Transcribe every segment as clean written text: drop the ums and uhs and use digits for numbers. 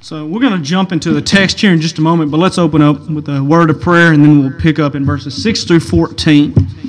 So we're going to jump into the text here in just a moment, but let's open up with a word of prayer, and then we'll pick up in verses 6 through 14.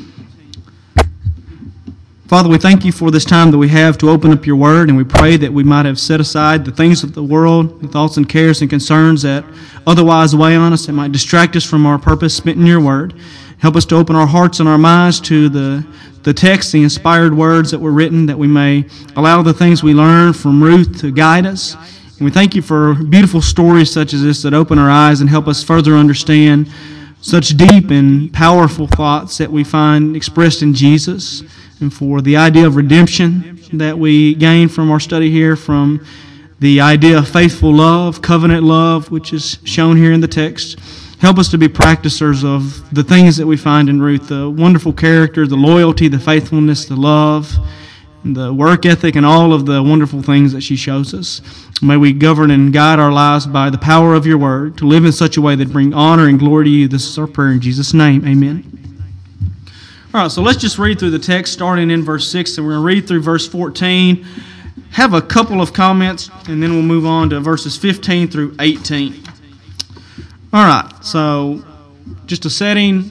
Father, we thank you for this time that we have to open up your word, and we pray that we might have set aside the things of the world, the thoughts and cares and concerns that otherwise weigh on us that might distract us from our purpose spent in your word. Help us to open our hearts and our minds to the text, the inspired words that were written, that we may allow the things we learn from Ruth to guide us. And we thank you for beautiful stories such as this that open our eyes and help us further understand such deep and powerful thoughts that we find expressed in Jesus, and for the idea of redemption that we gain from our study here, from the idea of faithful love, covenant love, which is shown here in the text. Help us to be practicers of the things that we find in Ruth, the wonderful character, the loyalty, the faithfulness, the love, the work ethic, and all of the wonderful things that she shows us. May we govern and guide our lives by the power of your word, to live in such a way that bring honor and glory to you. This is our prayer in Jesus' name. Amen. All right, so let's just read through the text starting in verse 6, and we're going to read through verse 14. Have a couple of comments, and then we'll move on to verses 15 through 18. All right, so just a setting.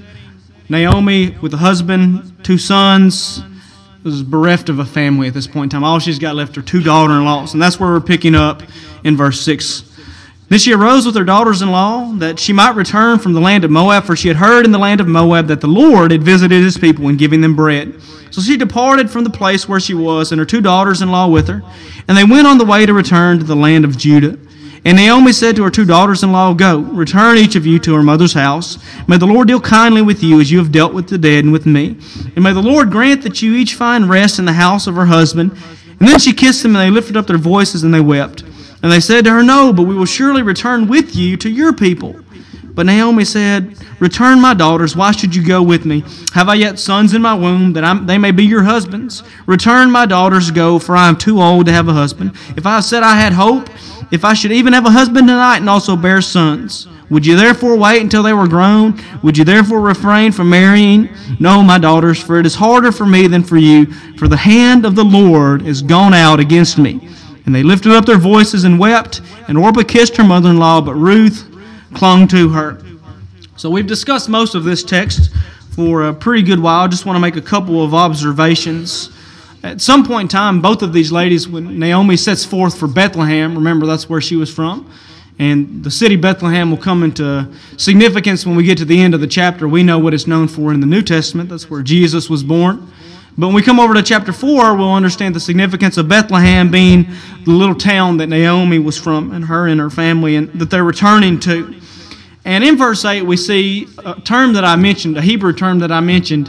Naomi with a husband, 2 sons, is bereft of a family at this point in time. All she's got left are 2 daughter-in-laws, and that's where we're picking up in verse 6. Then she arose with her daughters-in-law that she might return from the land of Moab, for she had heard in the land of Moab that the Lord had visited his people in giving them bread. So she departed from the place where she was, and her 2 daughters-in-law with her, and they went on the way to return to the land of Judah. And Naomi said to her 2 daughters-in-law, "Go, return each of you to her mother's house. May the Lord deal kindly with you as you have dealt with the dead and with me. And may the Lord grant that you each find rest in the house of her husband." And then she kissed them, and they lifted up their voices, and they wept. And they said to her, "No, but we will surely return with you to your people." But Naomi said, "Return, my daughters. Why should you go with me? Have I yet sons in my womb, that they may be your husbands? Return, my daughters, go, for I am too old to have a husband. If I said I had hope, if I should even have a husband tonight and also bear sons, would you therefore wait until they were grown? Would you therefore refrain from marrying? No, my daughters, for it is harder for me than for you, for the hand of the Lord is gone out against me." And they lifted up their voices and wept, and Orpah kissed her mother-in-law, but Ruth clung to her. So we've discussed most of this text for a pretty good while. I just want to make a couple of observations. At some point in time, both of these ladies, when Naomi sets forth for Bethlehem, remember that's where she was from, and the city Bethlehem will come into significance when we get to the end of the chapter. We know what it's known for in the New Testament. That's where Jesus was born. But when we come over to chapter 4, we'll understand the significance of Bethlehem being the little town that Naomi was from, and her family, and that they're returning to. And in verse 8, we see a term that I mentioned, a Hebrew term that I mentioned,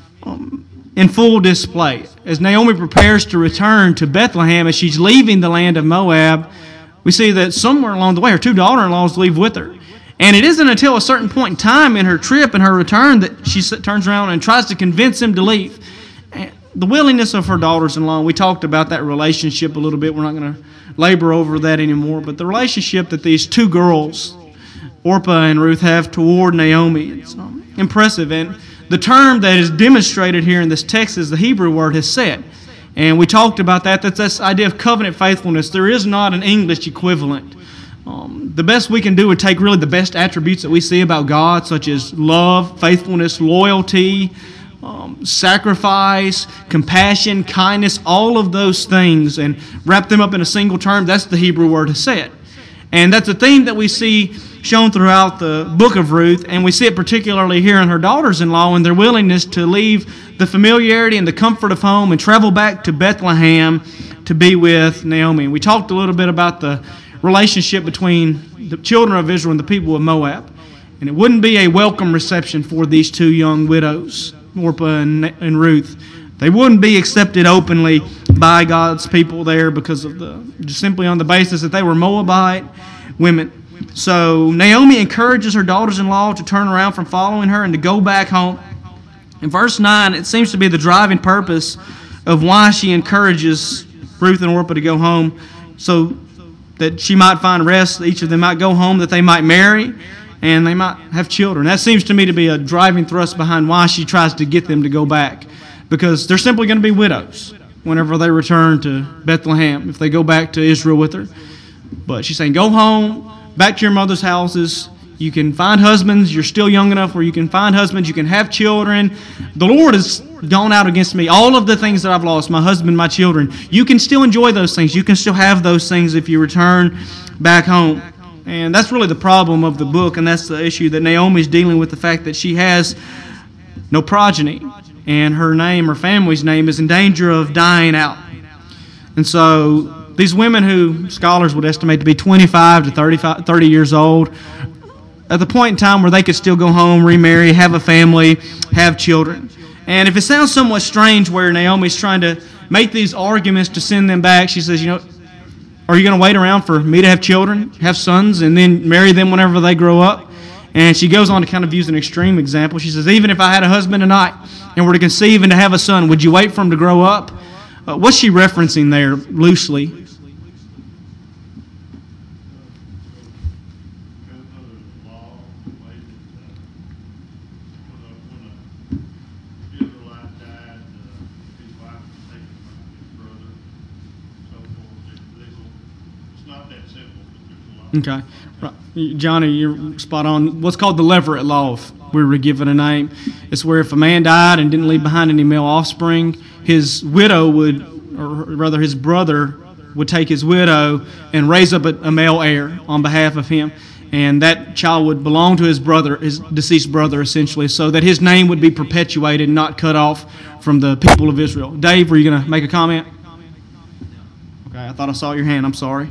in full display. As Naomi prepares to return to Bethlehem, as she's leaving the land of Moab, we see that somewhere along the way, her 2 daughter-in-laws leave with her. And it isn't until a certain point in time in her trip and her return that she turns around and tries to convince them to leave. The willingness of her daughters-in-law, we talked about that relationship a little bit. We're not going to labor over that anymore. But the relationship that these 2 girls, Orpah and Ruth, have toward Naomi, it's impressive. And the term that is demonstrated here in this text is the Hebrew word hesed. And we talked about that. That's this idea of covenant faithfulness. There is not an English equivalent. The best we can do would take really the best attributes that we see about God, such as love, faithfulness, loyalty, sacrifice, compassion, kindness, all of those things, and wrap them up in a single term. That's the Hebrew word hesed. And that's a theme that we see shown throughout the book of Ruth, and we see it particularly here in her daughters-in-law and their willingness to leave the familiarity and the comfort of home and travel back to Bethlehem to be with Naomi. We talked a little bit about the relationship between the children of Israel and the people of Moab, and it wouldn't be a welcome reception for these 2 young widows, Orpah and Ruth. They wouldn't be accepted openly by God's people there because of just simply on the basis that they were Moabite women. So Naomi encourages her daughters-in-law to turn around from following her and to go back home. In verse 9, it seems to be the driving purpose of why she encourages Ruth and Orpah to go home, so that she might find rest, each of them might go home, that they might marry, and they might have children. That seems to me to be a driving thrust behind why she tries to get them to go back, because they're simply going to be widows whenever they return to Bethlehem, if they go back to Israel with her. But she's saying, go home, back to your mother's houses. You can find husbands. You're still young enough where you can find husbands. You can have children. The Lord has gone out against me. All of the things that I've lost, my husband, my children, you can still enjoy those things. You can still have those things if you return back home. And that's really the problem of the book, and that's the issue that Naomi's dealing with, the fact that she has no progeny, and her name, her family's name, is in danger of dying out. And so these women, who scholars would estimate to be 25 to 30 years old, at the point in time where they could still go home, remarry, have a family, have children. And if it sounds somewhat strange where Naomi's trying to make these arguments to send them back, she says, are you going to wait around for me to have children, have sons, and then marry them whenever they grow up? And she goes on to kind of use an extreme example. She says, even if I had a husband tonight and were to conceive and to have a son, would you wait for him to grow up? What's she referencing there loosely? Okay. Right. Johnny, you're spot on. What's called the Levirate Law, if we were given a name. It's where if a man died and didn't leave behind any male offspring, his widow would, or rather his brother would take his widow and raise up a male heir on behalf of him. And that child would belong to his brother, his deceased brother, essentially, so that his name would be perpetuated and not cut off from the people of Israel. Dave, were you going to make a comment? Okay, I thought I saw your hand. I'm sorry.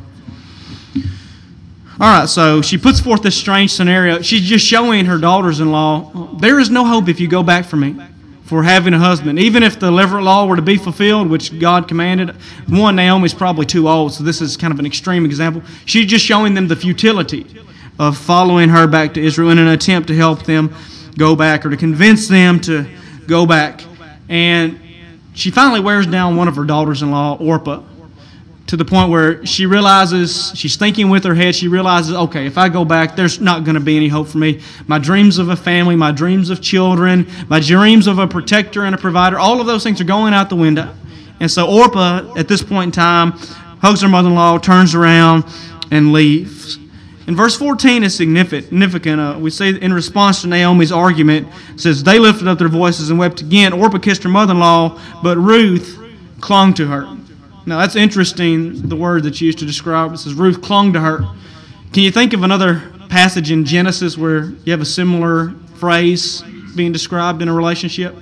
All right, so she puts forth this strange scenario. She's just showing her daughters-in-law, there is no hope if you go back for me, for having a husband. Even if the Levirate Law were to be fulfilled, which God commanded. One, Naomi's probably too old, so this is kind of an extreme example. She's just showing them the futility of following her back to Israel in an attempt to help them go back or to convince them to go back. And she finally wears down one of her daughters-in-law, Orpah, to the point where she realizes, she's thinking with her head, she realizes, okay, if I go back, there's not going to be any hope for me. My dreams of a family, my dreams of children, my dreams of a protector and a provider, all of those things are going out the window. And so Orpah, at this point in time, hugs her mother-in-law, turns around, and leaves. In verse 14 is significant. We say in response to Naomi's argument, it says, they lifted up their voices and wept again. Orpah kissed her mother-in-law, but Ruth clung to her. Now, that's interesting, the word that's used to describe it. It says Ruth clung to her. Can you think of another passage in Genesis where you have a similar phrase being described in a relationship?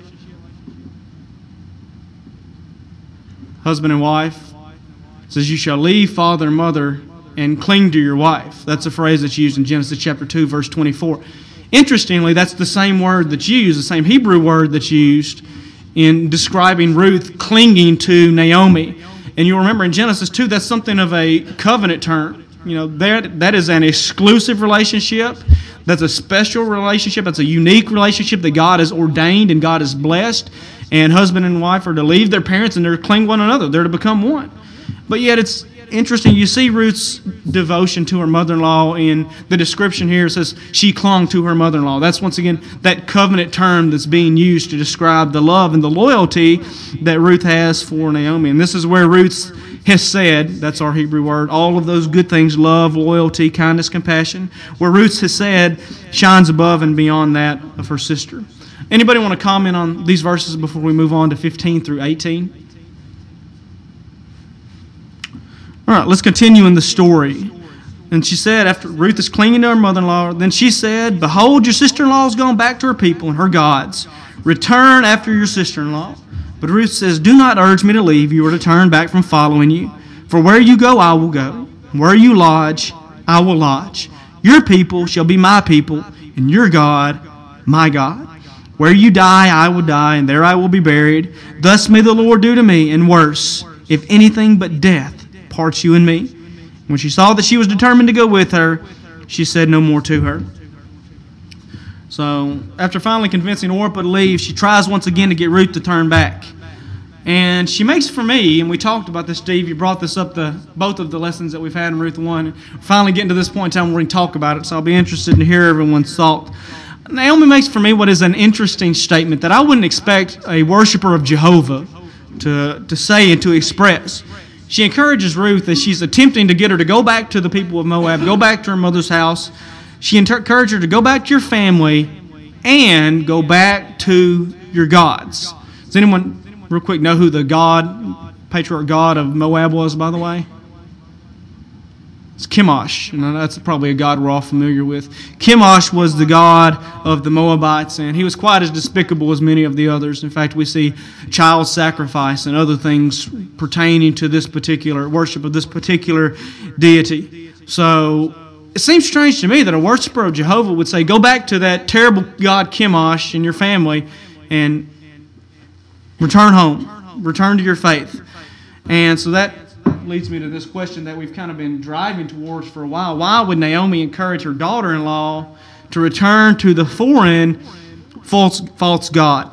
Husband and wife. It says, you shall leave father and mother and cling to your wife. That's a phrase that's used in Genesis chapter 2, verse 24. Interestingly, that's the same word that's used, the same Hebrew word that's used in describing Ruth clinging to Naomi. And you'll remember in Genesis 2, that's something of a covenant term. That is an exclusive relationship. That's a special relationship. That's a unique relationship that God has ordained and God has blessed. And husband and wife are to leave their parents and they're to cling one another. They're to become one. But yet it's interesting. You see Ruth's devotion to her mother-in-law in the description here. It says she clung to her mother-in-law. That's once again that covenant term that's being used to describe the love and the loyalty that Ruth has for Naomi. And this is where Ruth has said, that's our Hebrew word, all of those good things, love, loyalty, kindness, compassion, where Ruth has said shines above and beyond that of her sister. Anybody want to comment on these verses before we move on to 15 through 18? All right, let's continue in the story. And she said, after Ruth is clinging to her mother-in-law, then she said, behold, your sister-in-law has gone back to her people and her gods. Return after your sister-in-law. But Ruth says, do not urge me to leave you or to turn back from following you. For where you go, I will go. Where you lodge, I will lodge. Your people shall be my people, and your God, my God. Where you die, I will die, and there I will be buried. Thus may the Lord do to me, and worse, if anything but death parts you and me. When she saw that she was determined to go with her, she said no more to her. So, after finally convincing Orpah to leave, she tries once again to get Ruth to turn back. And she makes for me, and we talked about this, Steve, you brought this up, both of the lessons that we've had in Ruth 1. Finally getting to this point in time where we can talk about it, so I'll be interested to hear everyone's thought. Naomi makes for me what is an interesting statement that I wouldn't expect a worshiper of Jehovah to say and to express. she encourages Ruth as she's attempting to get her to go back to the people of Moab, go back to her mother's house. She encouraged her to go back to your family and go back to your gods. Does anyone, real quick, know who the patriarch god of Moab was, by the way? It's Chemosh, and that's probably a god we're all familiar with. Chemosh was the god of the Moabites, and he was quite as despicable as many of the others. In fact, we see child sacrifice and other things pertaining to this particular worship of this particular deity. So it seems strange to me that a worshiper of Jehovah would say, go back to that terrible god Chemosh and your family and return home, return to your faith. And so that leads me to this question that we've kind of been driving towards for a while. Why would Naomi encourage her daughter-in-law to return to the foreign false god? The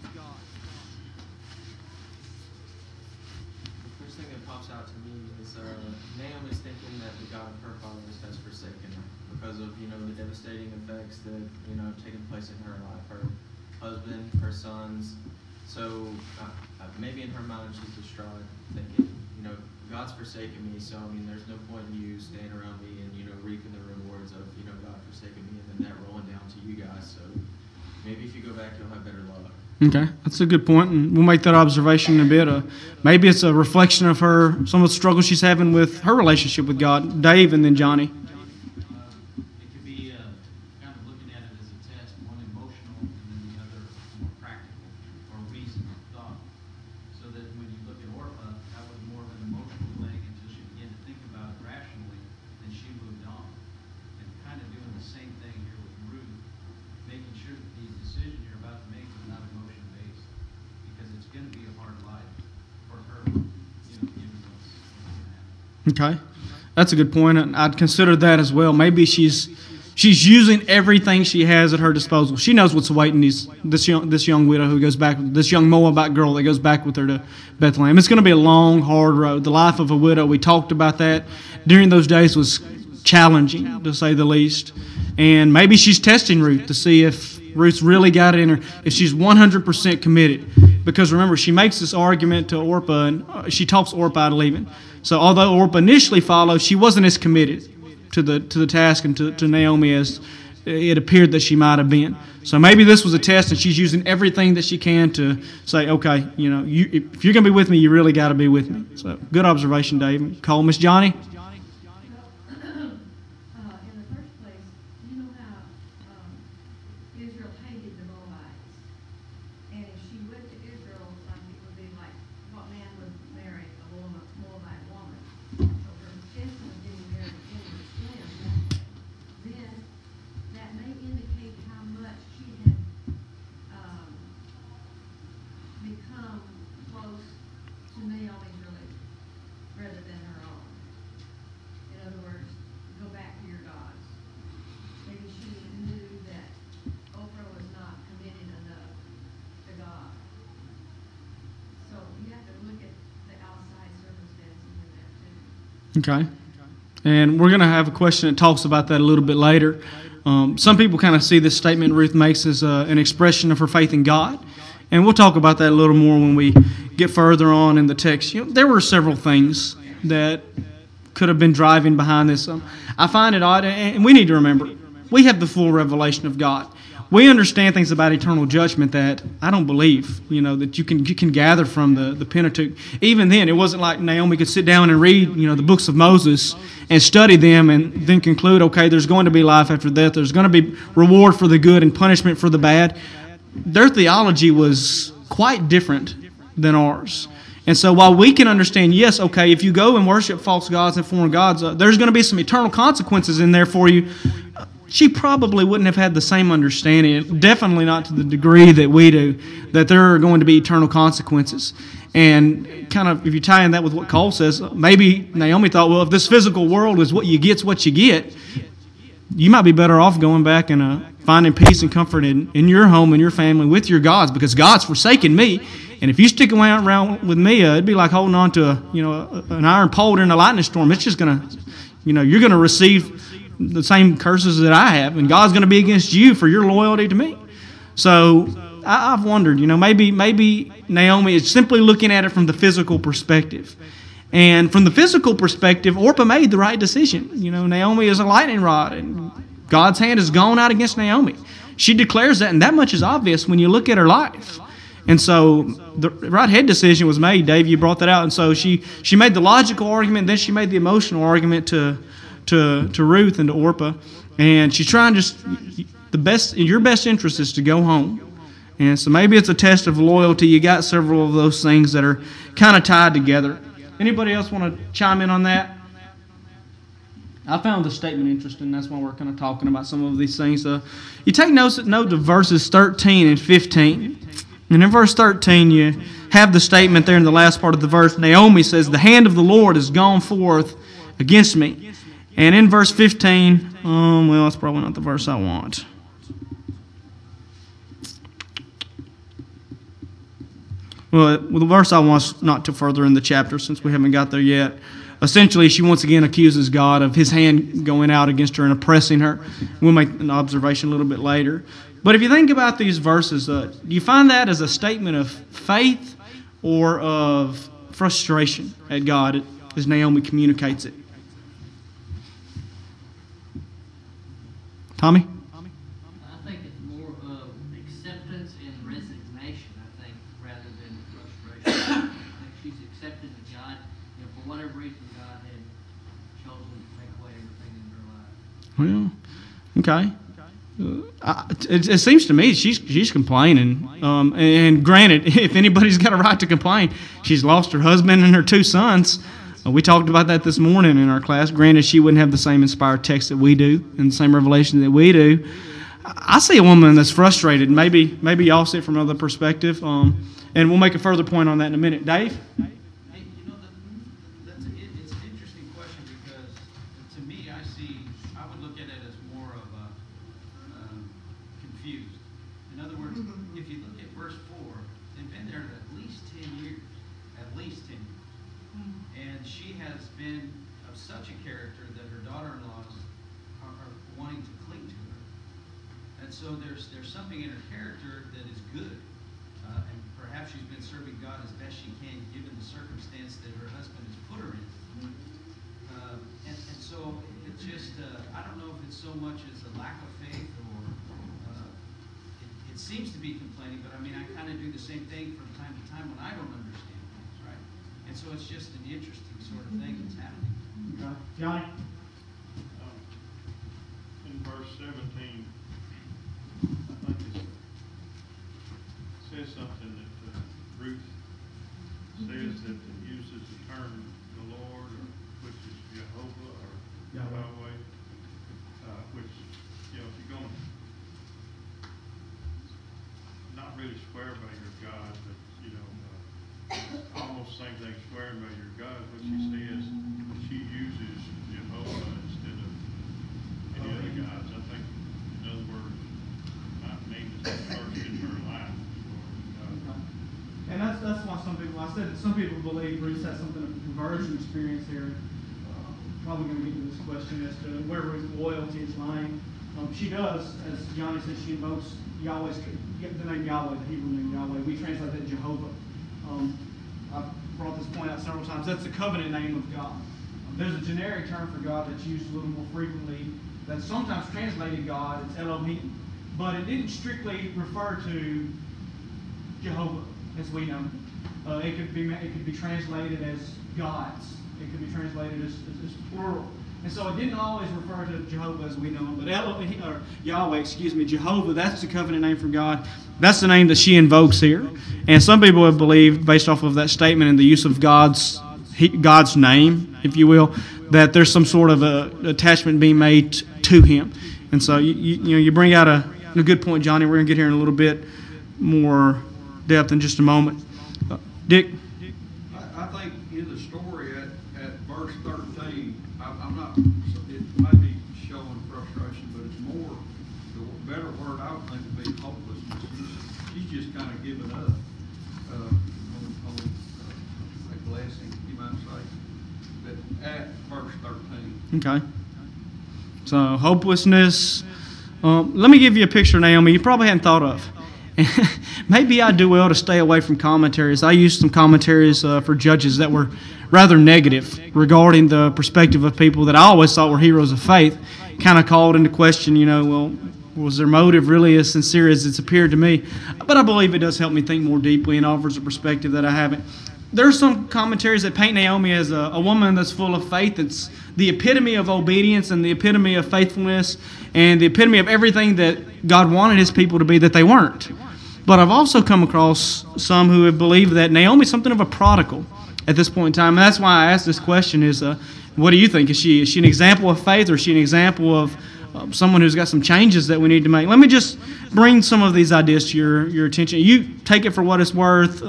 first thing that pops out to me is Naomi's thinking that the God of her fathers has forsaken her because of the devastating effects that have taken place in her life, her husband, her sons. So maybe in her mind she's distraught, thinking, God's forsaken me, so there's no point in you staying around me and reaping the rewards of God forsaking me and then that rolling down to you guys. So maybe if you go back, you'll have better luck. Okay, that's a good point, and we'll make that observation in a bit. Maybe it's a reflection of some of the struggles she's having with her relationship with God. Dave, and then Johnny. It could be kind of looking at it as a test, one emotional and then the other more practical or reasoned thought. So that when you look at Orpah, that was more of an emotional thing until she began to think about it rationally, and she moved on. And kind of doing the same thing here with Ruth, making sure that these decisions you're about to make are not emotion-based, because it's going to be a hard life for her, given what's going to happen. Okay, that's a good point. I'd consider that as well. Maybe she's using everything she has at her disposal. She knows what's awaiting this young widow who goes back, this young Moabite girl that goes back with her to Bethlehem. It's going to be a long, hard road. The life of a widow, we talked about that during those days, was challenging, to say the least. And maybe she's testing Ruth to see if Ruth's really got it in her, if she's 100% committed. Because remember, she makes this argument to Orpah, and she talks Orpah out of leaving. So although Orpah initially followed, she wasn't as committed to the task and to Naomi as it appeared that she might have been. So maybe this was a test, and she's using everything that she can to say, okay, if you're going to be with me, you really got to be with me. So good observation, Dave. Call Miss Johnny. Okay. And we're going to have a question that talks about that a little bit later. Some people kind of see this statement Ruth makes as an expression of her faith in God. And we'll talk about that a little more when we get further on in the text. There were several things that could have been driving behind this. I find it odd, and we need to remember, we have the full revelation of God. We understand things about eternal judgment that I don't believe, that you can gather from the Pentateuch. Even then, it wasn't like Naomi could sit down and read, the books of Moses and study them and then conclude, okay, there's going to be life after death. There's going to be reward for the good and punishment for the bad. Their theology was quite different than ours. And so while we can understand, yes, okay, if you go and worship false gods and foreign gods, there's going to be some eternal consequences in there for you. She probably wouldn't have had the same understanding, definitely not to the degree that we do, that there are going to be eternal consequences. And kind of, if you tie in that with what Cole says, maybe Naomi thought, well, if this physical world is what you get, you might be better off going back and finding peace and comfort in your home and your family with your gods, because God's forsaken me. And if you stick around with me, it'd be like holding on to an iron pole during a lightning storm. It's just going to, you're going to receive the same curses that I have, and God's going to be against you for your loyalty to me. So I've wondered, maybe Naomi is simply looking at it from the physical perspective. And from the physical perspective, Orpah made the right decision. You know, Naomi is a lightning rod, and God's hand has gone out against Naomi. She declares that, and that much is obvious when you look at her life. And so the right head decision was made. Dave, you brought that out. And so she made the logical argument, then she made the emotional argument to Ruth and to Orpah. And she's trying your best interest is to go home. And so maybe it's a test of loyalty. You got several of those things that are kind of tied together. Anybody else want to chime in on that? I found the statement interesting. That's why we're kind of talking about some of these things. You take note of verses 13 and 15. And in verse 13, you have the statement there in the last part of the verse. Naomi says, "The hand of the Lord has gone forth against me." And in verse 15, well, that's probably not the verse I want. Well, the verse I want is not too further in the chapter since we haven't got there yet. Essentially, she once again accuses God of his hand going out against her and oppressing her. We'll make an observation a little bit later. But if you think about these verses, do you find that as a statement of faith or of frustration at God as Naomi communicates it? Tommy? I think it's more of acceptance and resignation, I think, rather than frustration. I think she's accepted that God, for whatever reason, God had chosen to take away everything in her life. Well, okay. It seems to me she's complaining. And granted, if anybody's got a right to complain, she's lost her husband and her 2 sons. We talked about that this morning in our class. Granted, she wouldn't have the same inspired text that we do and the same revelation that we do. I see a woman that's frustrated. Maybe y'all see it from another perspective. And we'll make a further point on that in a minute. Dave? Hey, it's an interesting question because to me, I would look at it as more of a confused. In other words, if you look at verse 4, they've been there at least 10 years. At least 10 years. And she has been of such a character that her daughter-in-laws are wanting to cling to her. And so there's something in her character that is good. And perhaps she's been serving God as best she can given the circumstance that her husband has put her in. And so it's just, I don't know if it's so much as a lack of faith or it seems to be complaining, but I mean, I kind of do the same thing from time to time when I don't understand things, right? And so it's just an interesting sort of thing that's happening. Okay. Johnny? In verse 17, I think it says something that Ruth says that it uses the term the Lord, which is Jehovah or Yahweh, which, if you're going to not really swear by your God, but, almost same thing, swearing by your God, what she says, she uses Jehovah instead of any other gods. I think, in other words, my name is first in her life. And that's why some people believe Ruth has something of a conversion experience here. Probably going to get to this question as to where Ruth's loyalty is lying. She does, as Johnny said, she invokes Yahweh's, the name Yahweh, the Hebrew name Yahweh. We translate that Jehovah. I've brought this point out several times. That's the covenant name of God. There's a generic term for God that's used a little more frequently that's sometimes translated God. It's Elohim. But it didn't strictly refer to Jehovah as we know. It could be translated as gods. It could be translated as plural. And so it didn't always refer to Jehovah as we know him. But Yahweh, Jehovah, that's the covenant name for God. That's the name that she invokes here. And some people have believed, based off of that statement and the use of God's name, if you will, that there's some sort of attachment being made to him. And so you bring out a good point, Johnny. We're going to get here in a little bit more depth in just a moment. Dick? I think in the story at verse 13, I'm not, it may be showing frustration, but it's more, the better word I would think would be hopelessness. She's just kind of given up on a blessing, you might say, but at verse 13. Okay. So, hopelessness. Let me give you a picture, Naomi, you probably hadn't thought of. Maybe I do well to stay away from commentaries. I used some commentaries for Judges that were rather negative regarding the perspective of people that I always thought were heroes of faith. Kind of called into question, well, was their motive really as sincere as it's appeared to me? But I believe it does help me think more deeply and offers a perspective that I haven't. There are some commentaries that paint Naomi as a woman that's full of faith. It's the epitome of obedience and the epitome of faithfulness and the epitome of everything that God wanted His people to be that they weren't. But I've also come across some who have believed that Naomi's something of a prodigal at this point in time. And that's why I asked this question is, what do you think? Is she an example of faith, or is she an example of someone who's got some changes that we need to make? Let me just bring some of these ideas to your attention. You take it for what it's worth.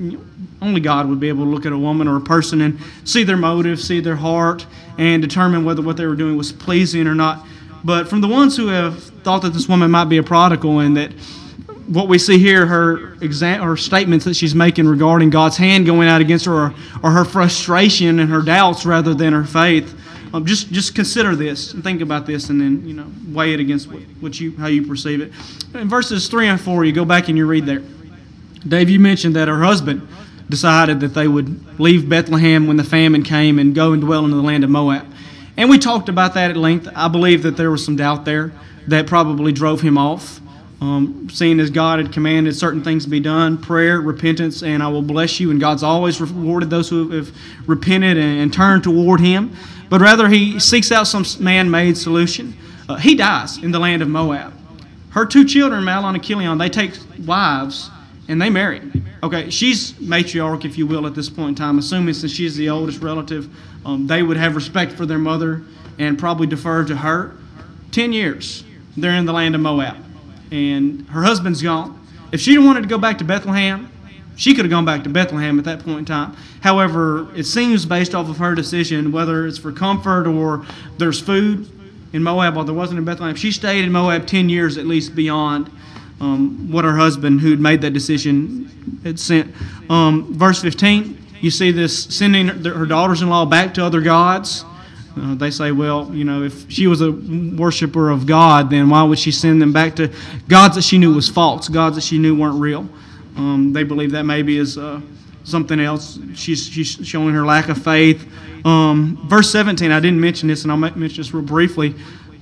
Only God would be able to look at a woman or a person and see their motive, see their heart, and determine whether what they were doing was pleasing or not. But from the ones who have thought that this woman might be a prodigal, and that what we see here, her statements that she's making regarding God's hand going out against her, or her frustration and her doubts rather than her faith, just consider this and think about this, and then weigh it against how you perceive it. In verses 3 and 4, you go back and you read there. Dave, you mentioned that her husband decided that they would leave Bethlehem when the famine came and go and dwell in the land of Moab. And we talked about that at length. I believe that there was some doubt there that probably drove him off. Seeing as God had commanded certain things to be done, prayer, repentance, and I will bless you. And God's always rewarded those who have repented and turned toward Him. But rather, He seeks out some man-made solution. He dies in the land of Moab. Her 2 children, Mahlon and Chilion, they take wives and they marry. Okay, she's matriarch, if you will, at this point in time, assuming since she's the oldest relative, they would have respect for their mother and probably defer to her. 10 years, they're in the land of Moab. And her husband's gone. If she wanted to go back to Bethlehem, she could have gone back to Bethlehem at that point in time. However, it seems based off of her decision, whether it's for comfort or there's food in Moab or there wasn't in Bethlehem, she stayed in Moab 10 years at least beyond what her husband, who'd made that decision, had sent. Verse 15, you see this sending her daughters-in-law back to other gods. They say, well, if she was a worshiper of God, then why would she send them back to gods that she knew was false, gods that she knew weren't real? They believe that maybe is something else. She's showing her lack of faith. Verse 17, I didn't mention this, and I'll mention this real briefly.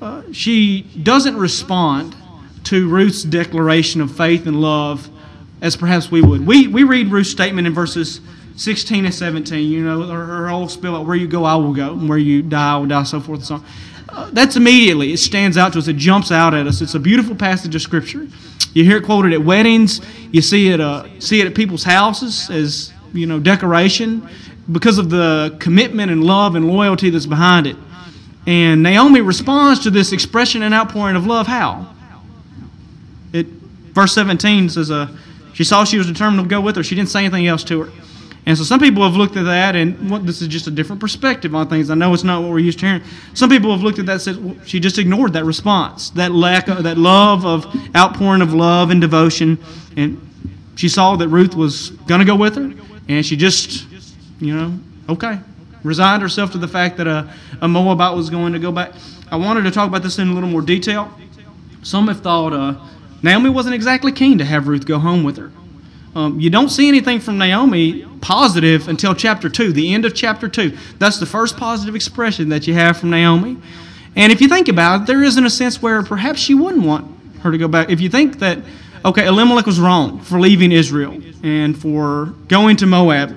She doesn't respond to Ruth's declaration of faith and love as perhaps we would. We read Ruth's statement in verses 16 and 17, her whole spiel out, where you go, I will go, and where you die, I will die, so forth and so on. That's immediately, it stands out to us, it jumps out at us. It's a beautiful passage of Scripture. You hear it quoted at weddings, you see it at people's houses as, decoration, because of the commitment and love and loyalty that's behind it. And Naomi responds to this expression and outpouring of love, how? Verse 17 says, she saw she was determined to go with her. She didn't say anything else to her. And so some people have looked at that, and this is just a different perspective on things. I know it's not what we're used to hearing. Some people have looked at that and said, well, she just ignored that response, that love of outpouring of love and devotion. And she saw that Ruth was going to go with her, and she just, resigned herself to the fact that a Moabite was going to go back. I wanted to talk about this in a little more detail. Some have thought Naomi wasn't exactly keen to have Ruth go home with her. You don't see anything from Naomi positive until chapter 2, the end of chapter 2. That's the first positive expression that you have from Naomi. And if you think about it, there is in a sense where perhaps she wouldn't want her to go back. If you think that, Elimelech was wrong for leaving Israel and for going to Moab,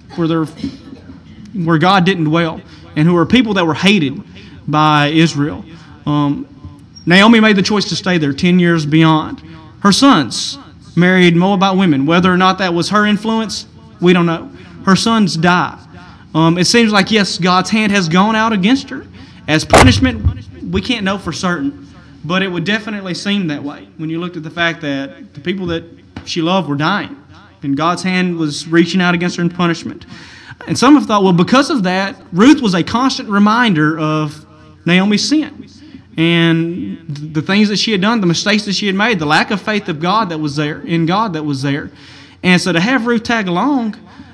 where God didn't dwell, and who were people that were hated by Israel. Naomi made the choice to stay there 10 years beyond. Her sons married Moabite women. Whether or not that was her influence, we don't know. Her sons died. It seems like, yes, God's hand has gone out against her. As punishment, we can't know for certain. But it would definitely seem that way when you looked at the fact that the people that she loved were dying. And God's hand was reaching out against her in punishment. And some have thought, well, because of that, Ruth was a constant reminder of Naomi's sin. And the things that she had done, the mistakes that she had made, the lack of faith of God that was there, in God that was there. And so to have Ruth tag along,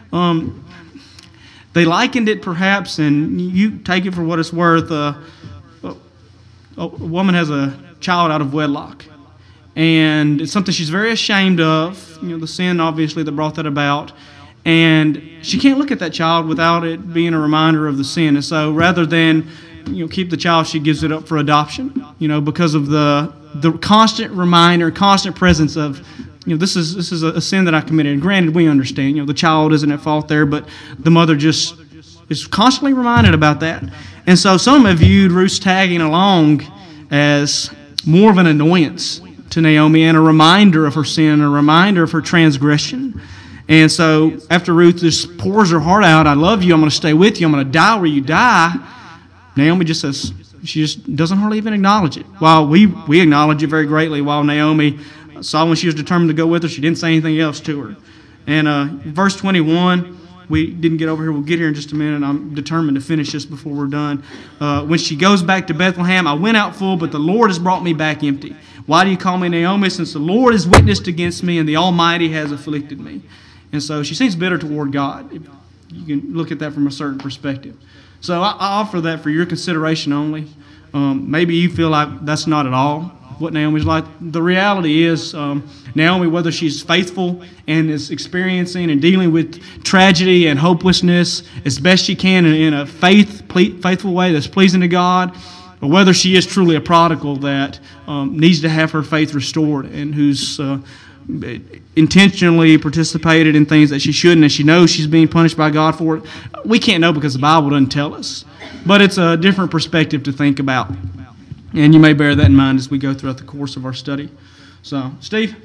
they likened it perhaps, and you take it for what it's worth, a woman has a child out of wedlock. and it's something she's very ashamed of, the sin obviously that brought that about, and she can't look at that child without it being a reminder of the sin. And so rather than keep the child, she gives it up for adoption, because of the constant reminder, constant presence of, this is a sin that I committed. And granted, we understand, the child isn't at fault there, but the mother just is constantly reminded about that. And so some have viewed Ruth's tagging along as more of an annoyance to Naomi and a reminder of her sin, a reminder of her transgression. And so after Ruth just pours her heart out, I love you, I'm going to stay with you, I'm going to die where you die, Naomi just says, she just doesn't hardly even acknowledge it. While we acknowledge it very greatly, while Naomi saw when she was determined to go with her, she didn't say anything else to her. And verse 21, we didn't get over here. We'll get here in just a minute. I'm determined to finish this before we're done. When she goes back to Bethlehem, I went out full, but the Lord has brought me back empty. Why do you call me Naomi? Since the Lord has witnessed against me and the Almighty has afflicted me. And so she seems bitter toward God. You can look at that from a certain perspective. So I offer that for your consideration only. Maybe you feel like that's not at all what Naomi's like. The reality is, Naomi, whether she's faithful and is experiencing and dealing with tragedy and hopelessness as best she can in a faithful way that's pleasing to God, or whether she is truly a prodigal that needs to have her faith restored and who's intentionally participated in things that she shouldn't, and she knows she's being punished by God for it. We can't know because the Bible doesn't tell us. But it's a different perspective to think about. And you may bear that in mind as we go throughout the course of our study. So, Steve?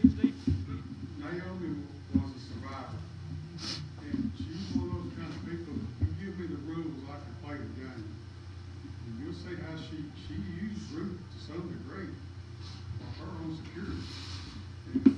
Naomi was a survivor. And she's one of those kind of people, you give me the rules, I can play the game. And you'll see how she used Ruth to some degree for her own security. And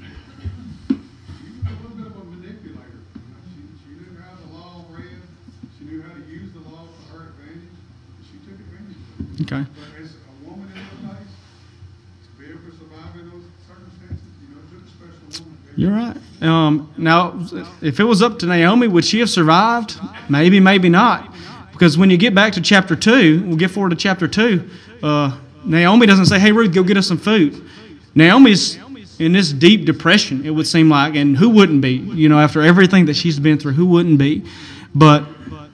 she was a little bit of a manipulator. She knew how the law read. She knew how to use the law for her advantage. And she took advantage of it. Okay. But as a woman in those days, to be able to survive in those circumstances, it took a special woman. You're right. Now, if it was up to Naomi, would she have survived? Maybe, maybe not. Because when you get back to chapter 2, we'll get forward to chapter 2, Naomi doesn't say, hey, Ruth, go get us some food. Naomi's in this deep depression, it would seem like, and who wouldn't be? After everything that she's been through, who wouldn't be? But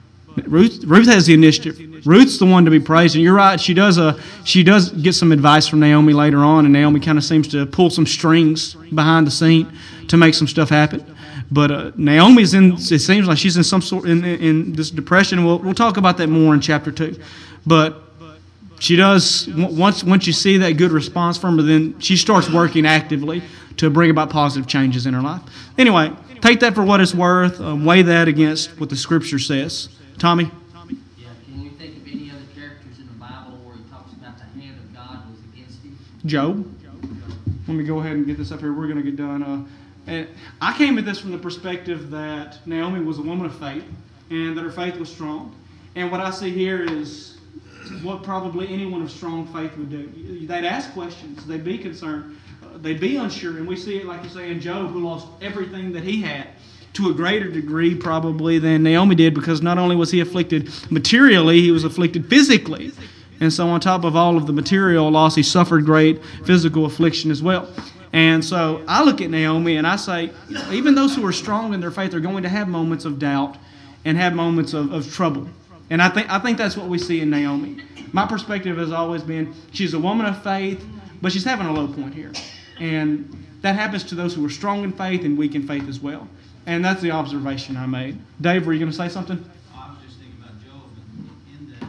Ruth has the initiative. Ruth's the one to be praised, and you're right. She does get some advice from Naomi later on, and Naomi kind of seems to pull some strings behind the scene to make some stuff happen. But Naomi's in. It seems like she's in some sort in this depression. We'll talk about that more in chapter 2. But she does once you see that good response from her, then she starts working actively to bring about positive changes in her life. Anyway, take that for what it's worth. Weigh that against what the Scripture says. Tommy. Yeah, can you think of any other characters in the Bible where he talks about the hand of God was against him? Job. Let me go ahead and get this up here. We're going to get done. And I came at this from the perspective that Naomi was a woman of faith and that her faith was strong. And what I see here is what probably anyone of strong faith would do. They'd ask questions. They'd be concerned. They'd be unsure. And we see it, like you say, in Job, who lost everything that he had to a greater degree probably than Naomi did, because not only was he afflicted materially, he was afflicted physically. And so on top of all of the material loss, he suffered great physical affliction as well. And so I look at Naomi and I say, even those who are strong in their faith are going to have moments of doubt and have moments of trouble. And I think that's what we see in Naomi. My perspective has always been she's a woman of faith, but she's having a low point here. And that happens to those who are strong in faith and weak in faith as well. And that's the observation I made. Dave, were you going to say something? I was just thinking about Job, and in that,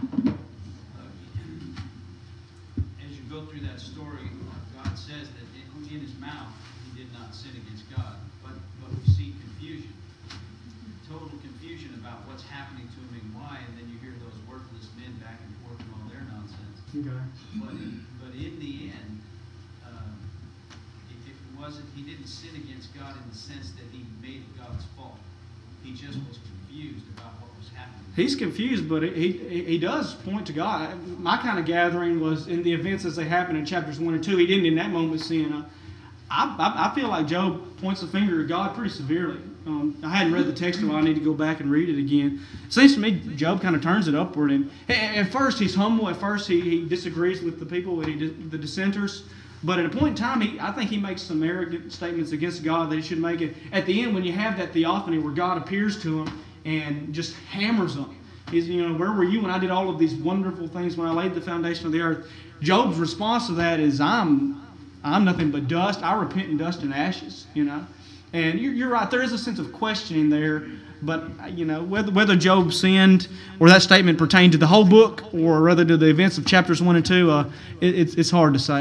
as you go through that story, God says that in his mouth he did not sin against God, but we see confusion, total confusion about what's happening to him and why, and then you hear those worthless men back and forth and all their nonsense. Okay. But in the end, he didn't sin against God in the sense that he made it God's fault. He just was confused about what was happening. He's confused, but he does point to God. My kind of gathering was in the events as they happen in chapters 1 and 2. He didn't in that moment sin. I feel like Job points the finger at God pretty severely. I hadn't read the text, so I need to go back and read it again. It seems to me Job kind of turns it upward. And at first he's humble. At first he disagrees with the people, the dissenters. But at a point in time, I think he makes some arrogant statements against God that he should make it. At the end, when you have that theophany where God appears to him and just hammers him, he's, where were you when I did all of these wonderful things when I laid the foundation of the earth? Job's response to that is, I'm nothing but dust. I repent in dust and ashes, And you're right, there is a sense of questioning there. But, whether Job sinned or that statement pertained to the whole book or rather to the events of chapters 1 and 2, it's hard to say.